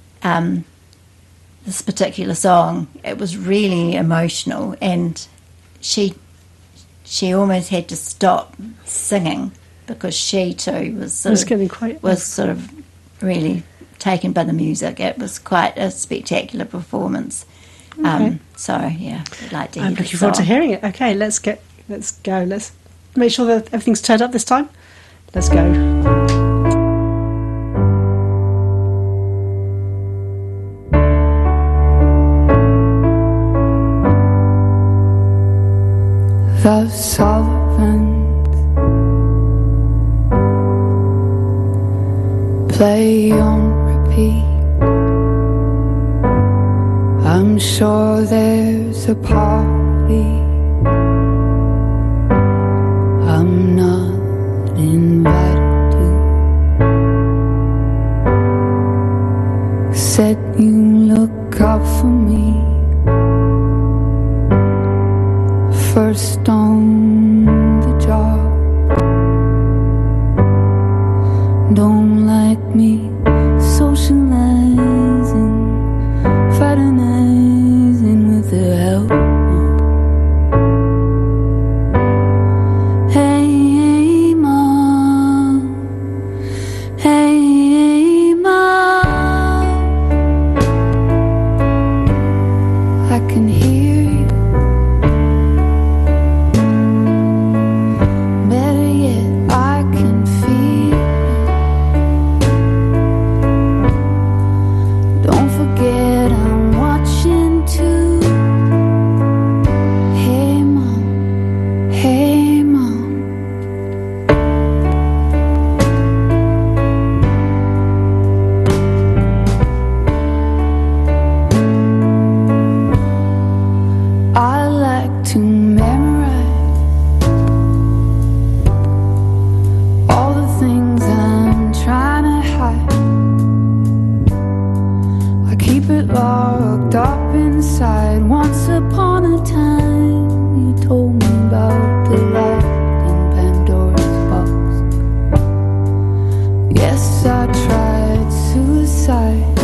Speaker 3: this particular song, it was really emotional, and she almost had to stop singing because she too was sort of really taken by the music. It was quite a spectacular performance.
Speaker 2: Okay.
Speaker 3: I'd like to hear
Speaker 2: I'm looking forward to hearing it. Okay, let's go. Let's make sure that everything's turned up this time. Let's go.
Speaker 4: The Sullivans play on repeat. I'm sure there's a party I'm not invited to. Said you look out for me first on the job. Don't like me socializing, fraternizing with the help. Hey, Mom. Hey, Mom. I can hear you. Better yet, I can feel side. Once upon a time, you told me about the light in Pandora's box. Yes, I tried suicide.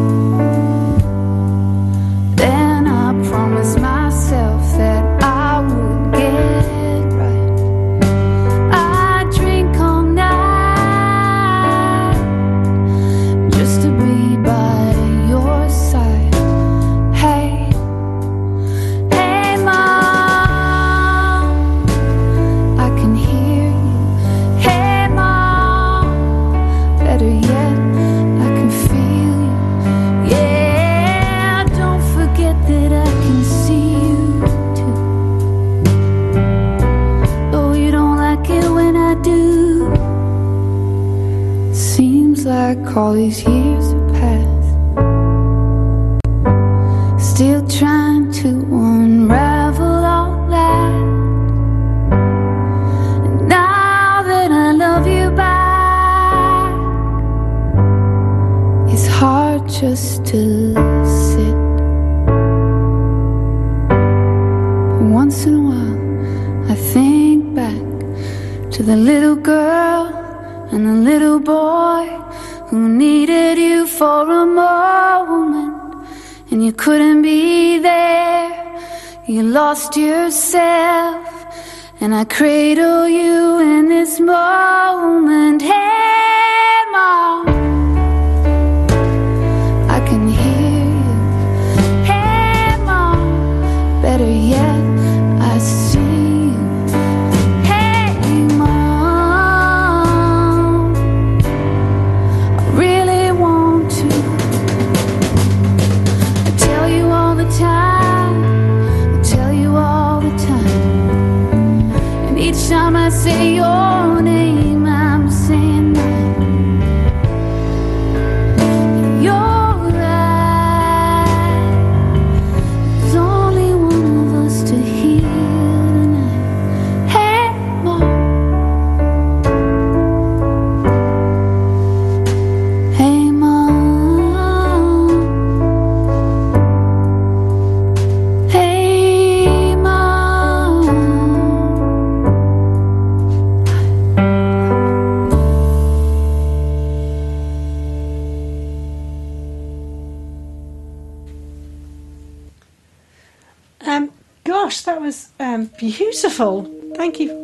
Speaker 4: Then I promised myself that I would get right. I'd drink all night just to be by your side. Hey, hey, Mom, I can hear you. Hey, Mom, better yet, I can feel you. Yeah, don't forget that I can see you too. Though you don't like it when I do. Seems like all these years have passed. Still trying to unravel all that. And now that I love you back, it's hard just to sit. But once in a while, I think back to the little girl and the little boy who needed you for a moment, and you couldn't be there. You lost yourself, and I cradle you in this moment. Hey, Mom, I can hear you. Hey, Mom, better yet, I see you. Hey, Mom, I really want to. I tell you all the time, I tell you all the time. And each time I say your name, I'm saying mine. You're right. There's only one of us to heal tonight. Hey, Mom. Hey, Mom. Hey, Mom.
Speaker 2: Gosh, that was beautiful. Thank you.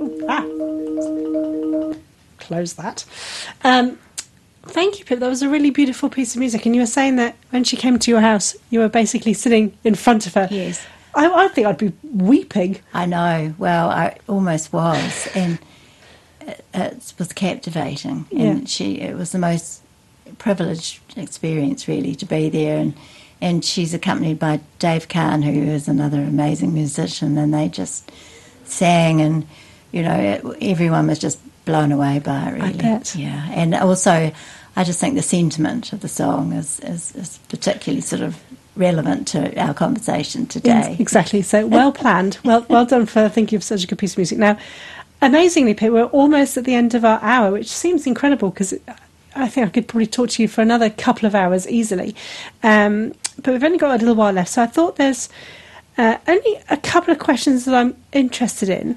Speaker 2: Close that. Thank you, Pip. That was a really beautiful piece of music. And you were saying that when she came to your house, you were basically sitting in front of her.
Speaker 3: Yes.
Speaker 2: I think I'd be weeping.
Speaker 3: I know. Well, I almost was, and it was captivating. And it was the most privileged experience, really, to be there. And she's accompanied by Dave Kahn, who is another amazing musician, and they just sang, and everyone was just blown away by it. Really,
Speaker 2: I bet.
Speaker 3: Yeah, and also, I just think the sentiment of the song is particularly sort of relevant to our conversation today.
Speaker 2: Exactly. So well planned. Well done for thinking of such a good piece of music. Now, amazingly, Pip, we're almost at the end of our hour, which seems incredible because I think I could probably talk to you for another couple of hours easily. But we've only got a little while left, so I thought there's only a couple of questions that I'm interested in.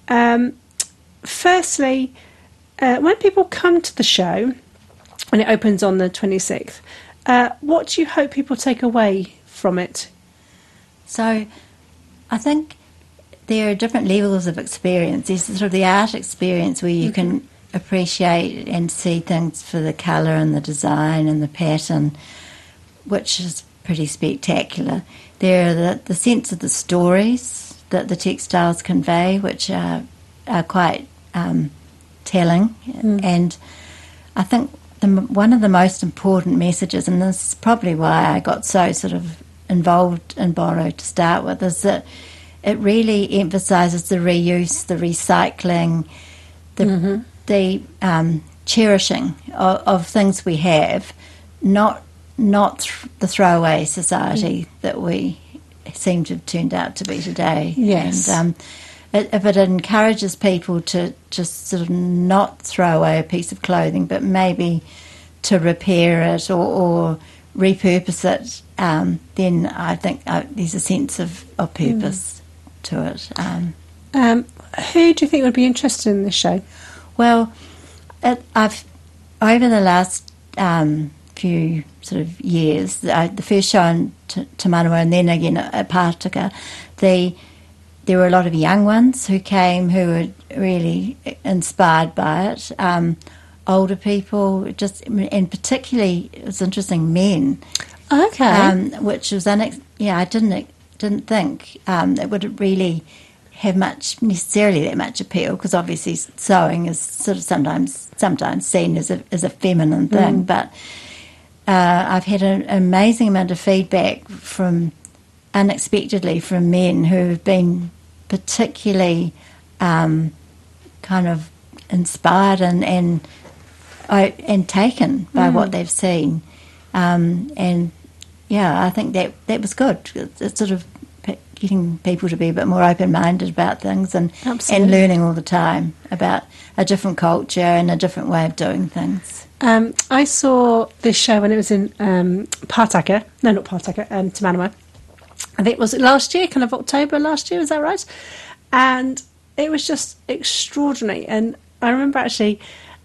Speaker 2: Firstly, when people come to the show, when it opens on the 26th, what do you hope people take away from it?
Speaker 3: So I think there are different levels of experience. There's sort of the art experience where you can appreciate and see things for the colour and the design and the pattern, which is pretty spectacular. There are the sense of the stories that the textiles convey, which are quite telling. And I think one of the most important messages, and this is probably why I got so sort of involved in Borrow to start with, is that it really emphasises the reuse, the recycling, the cherishing of things we have, not the throwaway society that we seem to have turned out to be today.
Speaker 2: Yes.
Speaker 3: And if it encourages people to just sort of not throw away a piece of clothing, but maybe to repair it or repurpose it, then I think there's a sense of purpose to it.
Speaker 2: Who do you think would be interested in this show?
Speaker 3: Well, I've over the last few sort of years, the first show in Te Manawa and then again at Pātaka, there were a lot of young ones who came who were really inspired by it. Older people, and particularly, it was interesting, men.
Speaker 2: Okay.
Speaker 3: Which was I didn't think it would really have necessarily that much appeal, because obviously sewing is sort of sometimes seen as a feminine thing, but I've had an amazing amount of feedback unexpectedly from men who have been particularly kind of inspired and taken by what they've seen, and I think that was good. It's sort of getting people to be a bit more open-minded about things and learning all the time about a different culture and a different way of doing things.
Speaker 2: I saw this show when it was in Pātaka. No, not Pātaka, Te Manawa. I think it was last year, kind of October last year, is that right? And it was just extraordinary. And I remember actually,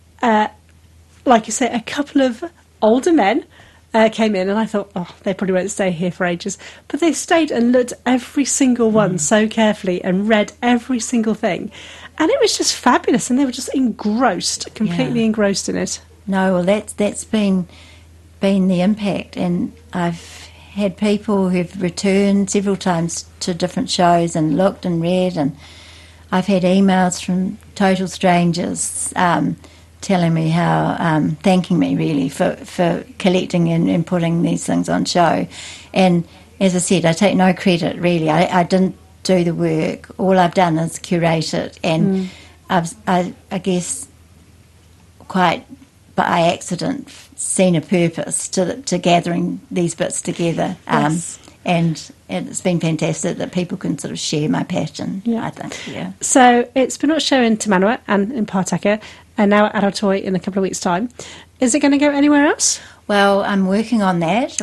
Speaker 2: like you say, a couple of older men came in, and I thought, they probably won't stay here for ages. But they stayed and looked at every single one so carefully and read every single thing. And it was just fabulous, and they were just completely engrossed in it.
Speaker 3: No, well, that's been the impact, and I've had people who've returned several times to different shows and looked and read, and I've had emails from total strangers telling me how, thanking me really for collecting and putting these things on show. And as I said, I take no credit really. I didn't do the work. All I've done is curate it, and I guess quite by accident seen a purpose to gathering these bits together.
Speaker 2: Yes.
Speaker 3: And it's been fantastic that people can sort of share my passion, I think. Yeah.
Speaker 2: So it's been on show in Te Manawa and in Pātaka, and now at Arotoa in a couple of weeks' time. Is it going to go anywhere else?
Speaker 3: Well, I'm working on that.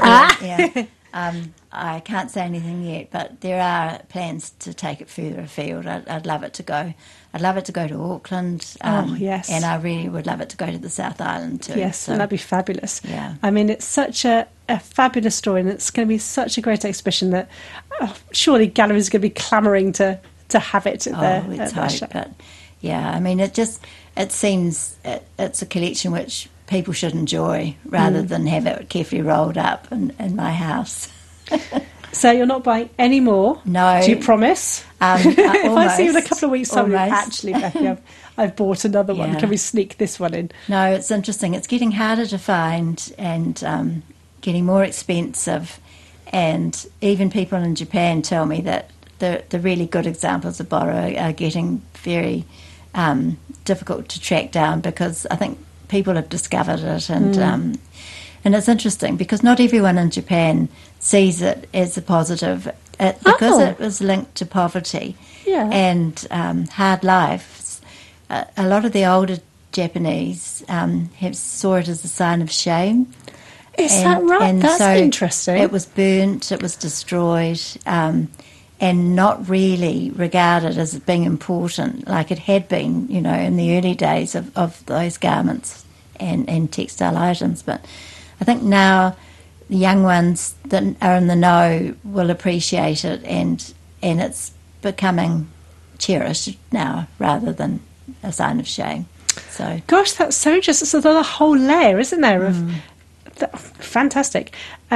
Speaker 3: I can't say anything yet, but there are plans to take it further afield. I'd love it to go. I'd love it to go to Auckland.
Speaker 2: Yes.
Speaker 3: And I really would love it to go to the South Island too.
Speaker 2: Yes,
Speaker 3: so,
Speaker 2: and that'd be fabulous.
Speaker 3: Yeah.
Speaker 2: I mean, it's such a fabulous story, and it's going to be such a great exhibition that surely galleries are going to be clamouring to have it at their show.
Speaker 3: But yeah, I mean, it seems it's a collection which people should enjoy rather than have it carefully rolled up in my house.
Speaker 2: So you're not buying any more?
Speaker 3: No.
Speaker 2: Do you promise?
Speaker 3: If
Speaker 2: I see you in a couple of weeks' time,
Speaker 3: almost.
Speaker 2: actually, Becky, I've bought another one.
Speaker 3: Yeah.
Speaker 2: Can we sneak this one in?
Speaker 3: No, it's interesting. It's getting harder to find and getting more expensive. And even people in Japan tell me that the really good examples of Boro are getting very difficult to track down, because I think people have discovered it, and it's interesting because not everyone in Japan sees it as a positive because it was linked to poverty and hard lives. A lot of the older Japanese saw it as a sign of shame.
Speaker 2: Is that right?
Speaker 3: And
Speaker 2: that's
Speaker 3: so
Speaker 2: interesting.
Speaker 3: It was burnt, it was destroyed, and not really regarded as being important like it had been, in the early days of those garments and textile items. But I think now the young ones that are in the know will appreciate it, and it's becoming cherished now rather than a sign of shame. So,
Speaker 2: gosh, that's so interesting. So there's a whole layer, isn't there, of fantastic.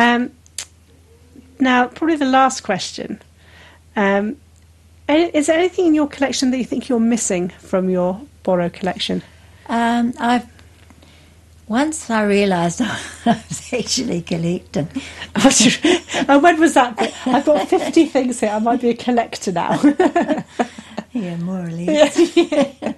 Speaker 2: Now, probably the last question. Is there anything in your collection that you think you're missing from your Boro collection?
Speaker 3: Once I realised I was actually collecting.
Speaker 2: And when was that? I've got 50 things here. I might be a collector now.
Speaker 3: Yeah, more or less. Yeah.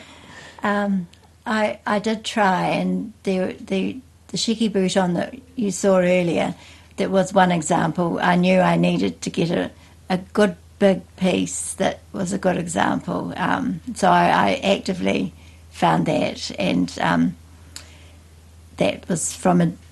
Speaker 3: I did try, and the shiki bouton that you saw earlier, that was one example. I knew I needed to get a good big piece that was a good example. So I actively found that, and that was from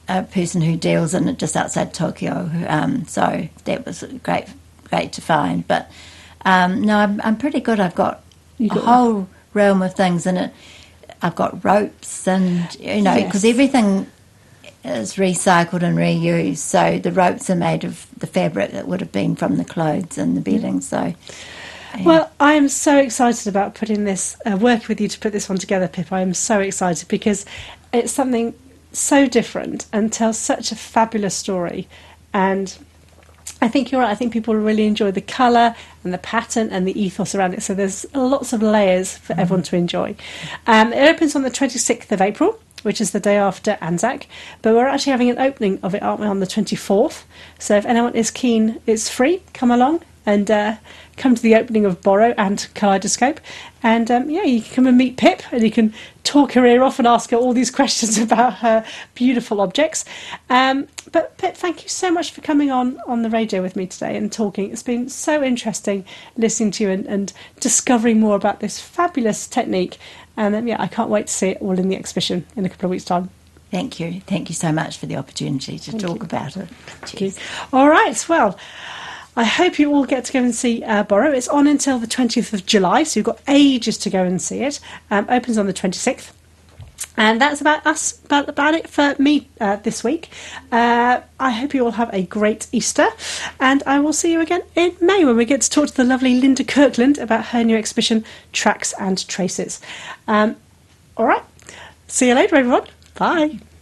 Speaker 3: a person who deals in it just outside Tokyo. So that was great to find. But no, I'm pretty good. I've got a whole realm of things in it. I've got ropes and, because everything is recycled and reused. So the ropes are made of the fabric that would have been from the clothes and the bedding. So, yeah.
Speaker 2: Well, I am so excited about putting this, working with you to put this one together, Pip. I am so excited because it's something so different and tells such a fabulous story. And I think you're right. I think people really enjoy the colour and the pattern and the ethos around it. So there's lots of layers for everyone to enjoy. It opens on the 26th of April, which is the day after Anzac. But we're actually having an opening of it, aren't we, on the 24th. So if anyone is keen, it's free. Come along and come to the opening of Borrow and Kaleidoscope. And, you can come and meet Pip and you can talk her ear off and ask her all these questions about her beautiful objects. But Pip, thank you so much for coming on the radio with me today and talking. It's been so interesting listening to you and discovering more about this fabulous technique. And I can't wait to see it all in the exhibition in a couple of weeks' time.
Speaker 3: Thank you. Thank you so much for the opportunity to talk about it.
Speaker 2: Thank you. All right, well, I hope you all get to go and see Borrow. It's on until the 20th of July, so you've got ages to go and see it. Opens on the 26th. And that's about it for me this week. I hope you all have a great Easter. And I will see you again in May when we get to talk to the lovely Linda Kirkland about her new exhibition, Tracks and Traces. All right. See you later, everyone. Bye.